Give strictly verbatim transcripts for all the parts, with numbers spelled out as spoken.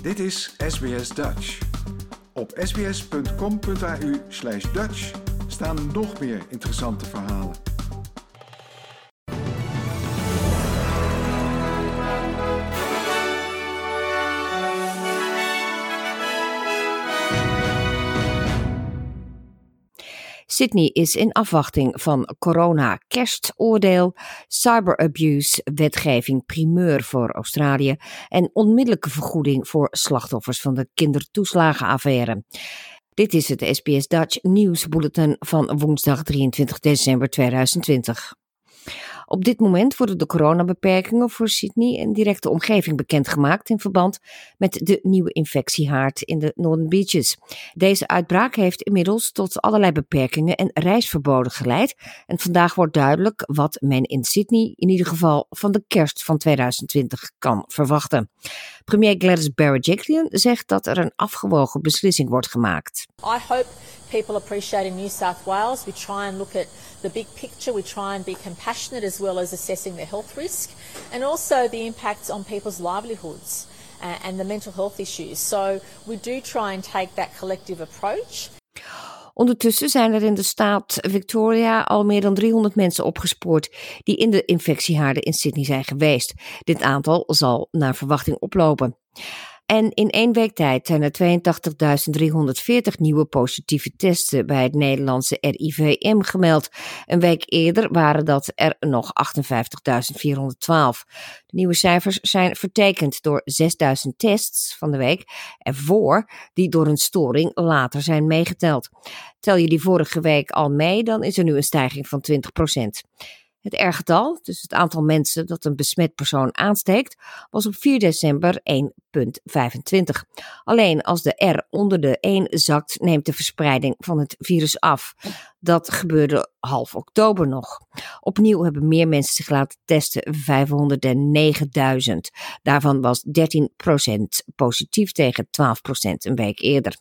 Dit is S B S Dutch. Op sbs.com.au slash Dutch staan nog meer interessante verhalen. Sydney is in afwachting van corona kerstoordeel, cyberabuse, wetgeving primeur voor Australië en onmiddellijke vergoeding voor slachtoffers van de kindertoeslagenaffaire. Dit is het S B S Dutch nieuwsbulletin van woensdag drieëntwintig december tweeduizend twintig. Op dit moment worden de coronabeperkingen voor Sydney en directe omgeving bekendgemaakt in verband met de nieuwe infectiehaard in de Northern Beaches. Deze uitbraak heeft inmiddels tot allerlei beperkingen en reisverboden geleid en vandaag wordt duidelijk wat men in Sydney in ieder geval van de kerst van tweeduizend twintig kan verwachten. Premier Gladys Berejiklian zegt dat er een afgewogen beslissing wordt gemaakt. I hope people appreciate in New South Wales. We try and look at the big picture. We try and be compassionate as well as assessing the health risk and also the impacts on people's livelihoods uh, and the mental health issues. So we do try and take that collective approach. Ondertussen zijn er in de staat Victoria al meer dan driehonderd mensen opgespoord die in de infectiehaarden in Sydney zijn geweest. Dit aantal zal naar verwachting oplopen. En in één week tijd zijn er tweeëntachtigduizend driehonderdveertig nieuwe positieve testen bij het Nederlandse R I V M gemeld. Een week eerder waren dat er nog achtenvijftigduizend vierhonderdtwaalf. De nieuwe cijfers zijn vertekend door zesduizend tests van de week ervoor die door een storing later zijn meegeteld. Tel je die vorige week al mee, dan is er nu een stijging van twintig procent. Het R-getal, dus het aantal mensen dat een besmet persoon aansteekt, was op vier december één komma vijfentwintig. Alleen als de R onder de één zakt, neemt de verspreiding van het virus af. Dat gebeurde half oktober nog. Opnieuw hebben meer mensen zich laten testen, vijfhonderdnegenduizend. Daarvan was dertien procent positief tegen twaalf procent een week eerder.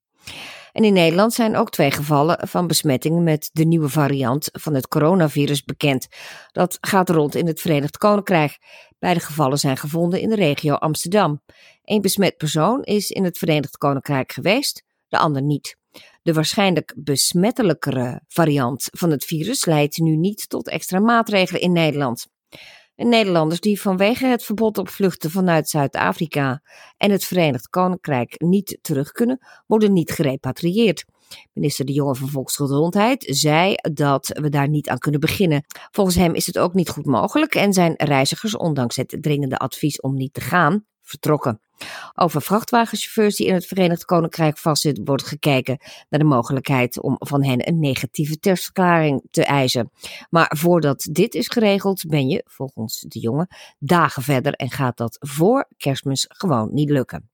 En in Nederland zijn ook twee gevallen van besmettingen met de nieuwe variant van het coronavirus bekend. Dat gaat rond in het Verenigd Koninkrijk. Beide gevallen zijn gevonden in de regio Amsterdam. Eén besmet persoon is in het Verenigd Koninkrijk geweest, de ander niet. De waarschijnlijk besmettelijkere variant van het virus leidt nu niet tot extra maatregelen in Nederland. En Nederlanders die vanwege het verbod op vluchten vanuit Zuid-Afrika en het Verenigd Koninkrijk niet terug kunnen, worden niet gerepatrieerd. Minister De Jonge van Volksgezondheid zei dat we daar niet aan kunnen beginnen. Volgens hem is het ook niet goed mogelijk en zijn reizigers, ondanks het dringende advies om niet te gaan, vertrokken. Over vrachtwagenchauffeurs die in het Verenigd Koninkrijk vastzitten wordt gekeken naar de mogelijkheid om van hen een negatieve testverklaring te eisen. Maar voordat dit is geregeld ben je, volgens De Jonge, dagen verder en gaat dat voor Kerstmis gewoon niet lukken.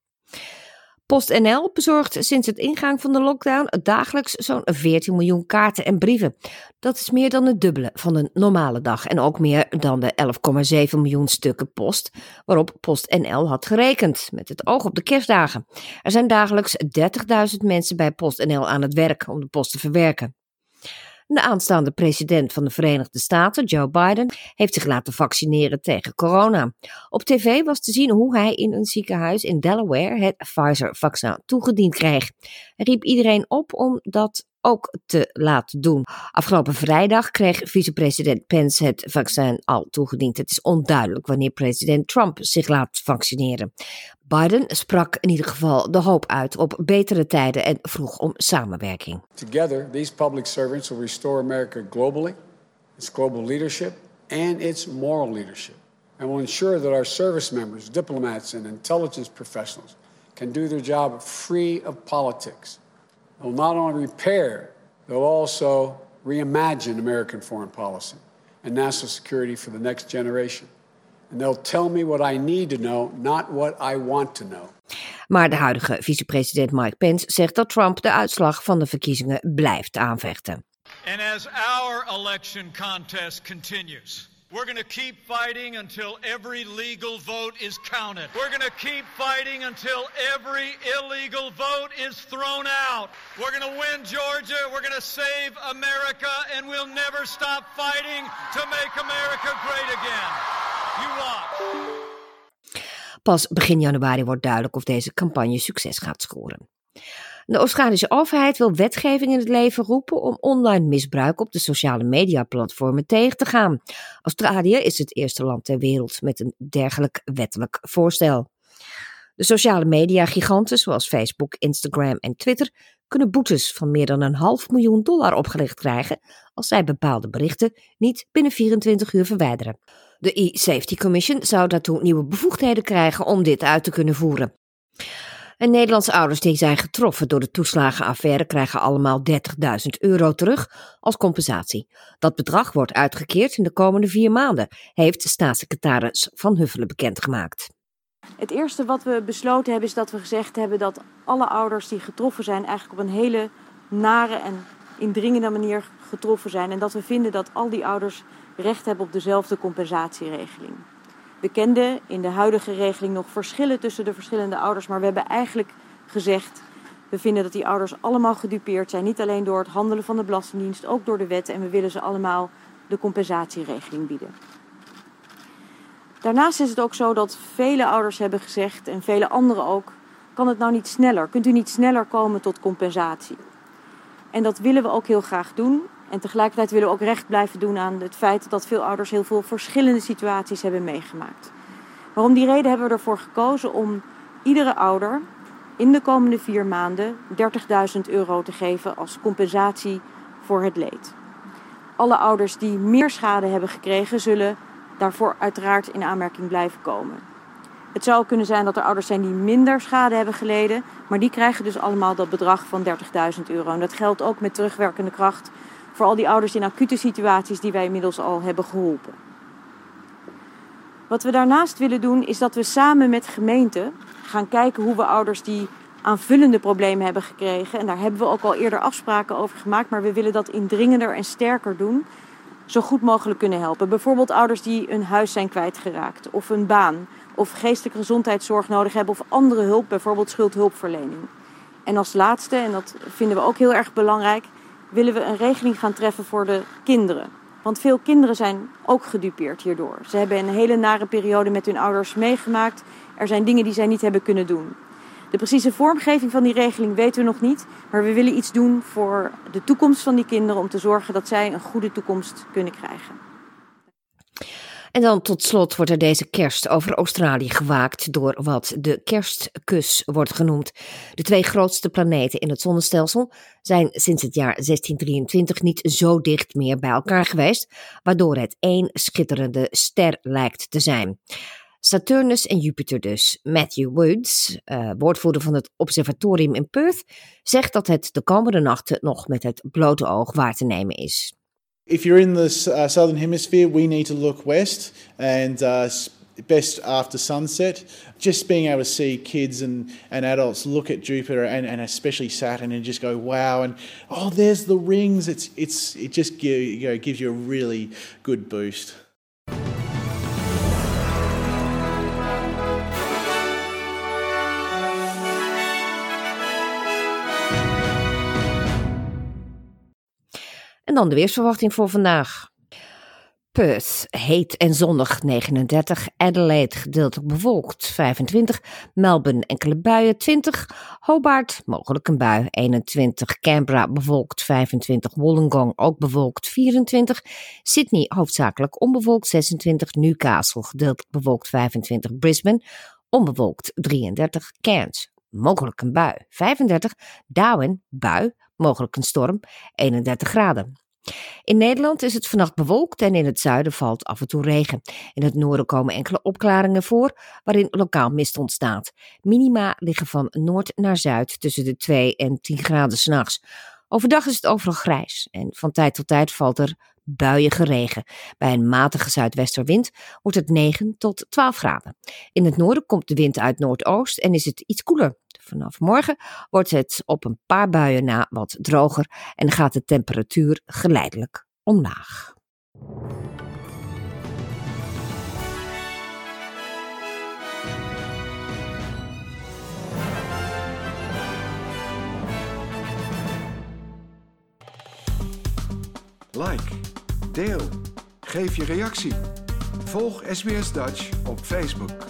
PostNL bezorgt sinds het ingang van de lockdown dagelijks zo'n veertien miljoen kaarten en brieven. Dat is meer dan het dubbele van een normale dag en ook meer dan de elf komma zeven miljoen stukken post waarop PostNL had gerekend, met het oog op de kerstdagen. Er zijn dagelijks dertigduizend mensen bij PostNL aan het werk om de post te verwerken. De aanstaande president van de Verenigde Staten, Joe Biden, heeft zich laten vaccineren tegen corona. Op tv was te zien hoe hij in een ziekenhuis in Delaware het Pfizer-vaccin toegediend kreeg. Hij riep iedereen op om dat ook te laten doen. Afgelopen vrijdag kreeg vicepresident Pence het vaccin al toegediend. Het is onduidelijk wanneer president Trump zich laat vaccineren. Biden sprak in ieder geval de hoop uit op betere tijden en vroeg om samenwerking. Together, these public servants will restore America globally, its global leadership and its moral leadership, and will ensure that our service members, diplomats and intelligence professionals can do their job free of politics. They'll not only repair, they'll also reimagine American foreign policy and national security for the next generation. And they'll tell me what I need to know, not what I want to know. Maar de huidige vicepresident Mike Pence zegt dat Trump de uitslag van de verkiezingen blijft aanvechten. And as our election contest continues, we're going to keep fighting until every legal vote is counted. We're going to keep fighting until every illegal vote is thrown out. We're going to win Georgia. We're going to save America, and we'll never stop fighting to make America great again. You watch. Pas begin januari wordt duidelijk of deze campagne succes gaat scoren. De Australische overheid wil wetgeving in het leven roepen om online misbruik op de sociale mediaplatformen tegen te gaan. Australië is het eerste land ter wereld met een dergelijk wettelijk voorstel. De sociale media-giganten zoals Facebook, Instagram en Twitter kunnen boetes van meer dan een half miljoen dollar opgelegd krijgen als zij bepaalde berichten niet binnen vierentwintig uur verwijderen. De e-Safety Commission zou daartoe nieuwe bevoegdheden krijgen om dit uit te kunnen voeren. En Nederlandse ouders die zijn getroffen door de toeslagenaffaire krijgen allemaal dertigduizend euro terug als compensatie. Dat bedrag wordt uitgekeerd in de komende vier maanden, heeft staatssecretaris Van Huffelen bekendgemaakt. Het eerste wat we besloten hebben is dat we gezegd hebben dat alle ouders die getroffen zijn eigenlijk op een hele nare en indringende manier getroffen zijn. En dat we vinden dat al die ouders recht hebben op dezelfde compensatieregeling. We kenden in de huidige regeling nog verschillen tussen de verschillende ouders, maar we hebben eigenlijk gezegd, we vinden dat die ouders allemaal gedupeerd zijn. Niet alleen door het handelen van de Belastingdienst, ook door de wet. En we willen ze allemaal de compensatieregeling bieden. Daarnaast is het ook zo dat vele ouders hebben gezegd, en vele anderen ook, kan het nou niet sneller? Kunt u niet sneller komen tot compensatie? En dat willen we ook heel graag doen. En tegelijkertijd willen we ook recht blijven doen aan het feit dat veel ouders heel veel verschillende situaties hebben meegemaakt. Maar om die reden hebben we ervoor gekozen om iedere ouder in de komende vier maanden dertigduizend euro te geven als compensatie voor het leed. Alle ouders die meer schade hebben gekregen zullen daarvoor uiteraard in aanmerking blijven komen. Het zou kunnen zijn dat er ouders zijn die minder schade hebben geleden, maar die krijgen dus allemaal dat bedrag van dertigduizend euro. En dat geldt ook met terugwerkende kracht voor al die ouders in acute situaties die wij inmiddels al hebben geholpen. Wat we daarnaast willen doen is dat we samen met gemeenten gaan kijken hoe we ouders die aanvullende problemen hebben gekregen, en daar hebben we ook al eerder afspraken over gemaakt, maar we willen dat indringender en sterker doen, zo goed mogelijk kunnen helpen. Bijvoorbeeld ouders die een huis zijn kwijtgeraakt, of een baan, of geestelijke gezondheidszorg nodig hebben, of andere hulp, bijvoorbeeld schuldhulpverlening. En als laatste, en dat vinden we ook heel erg belangrijk, willen we een regeling gaan treffen voor de kinderen. Want veel kinderen zijn ook gedupeerd hierdoor. Ze hebben een hele nare periode met hun ouders meegemaakt. Er zijn dingen die zij niet hebben kunnen doen. De precieze vormgeving van die regeling weten we nog niet. Maar we willen iets doen voor de toekomst van die kinderen om te zorgen dat zij een goede toekomst kunnen krijgen. En dan tot slot wordt er deze kerst over Australië gewaakt door wat de kerstkus wordt genoemd. De twee grootste planeten in het zonnestelsel zijn sinds het jaar zestien drieëntwintig niet zo dicht meer bij elkaar geweest, waardoor het één schitterende ster lijkt te zijn. Saturnus en Jupiter dus. Matthew Woods, uh, woordvoerder van het observatorium in Perth, zegt dat het de komende nachten nog met het blote oog waar te nemen is. If you're in the uh, southern hemisphere, we need to look west and uh, best after sunset. Just being able to see kids and, and adults look at Jupiter and, and especially Saturn and just go, wow, and oh, there's the rings. It's it's it just give, you know, gives you a really good boost. En dan de weersverwachting voor vandaag. Perth, heet en zonnig negenendertig. Adelaide, gedeeltelijk bewolkt vijfentwintig. Melbourne, enkele buien twintig. Hobart, mogelijk een bui eenentwintig. Canberra, bewolkt vijfentwintig. Wollongong, ook bewolkt vierentwintig. Sydney, hoofdzakelijk onbewolkt zesentwintig. Newcastle, gedeeltelijk bewolkt vijfentwintig. Brisbane, onbewolkt drieëndertig. Cairns, mogelijk een bui vijfendertig. Darwin, bui, mogelijk een storm eenendertig graden. In Nederland is het vannacht bewolkt en in het zuiden valt af en toe regen. In het noorden komen enkele opklaringen voor, waarin lokaal mist ontstaat. Minima liggen van noord naar zuid tussen de twee en tien graden 's nachts. Overdag is het overal grijs en van tijd tot tijd valt er buiige regen. Bij een matige zuidwesterwind wordt het negen tot twaalf graden. In het noorden komt de wind uit noordoost en is het iets koeler. Vanaf morgen wordt het op een paar buien na wat droger en gaat de temperatuur geleidelijk omlaag. Like, deel, geef je reactie. Volg S B S Dutch op Facebook.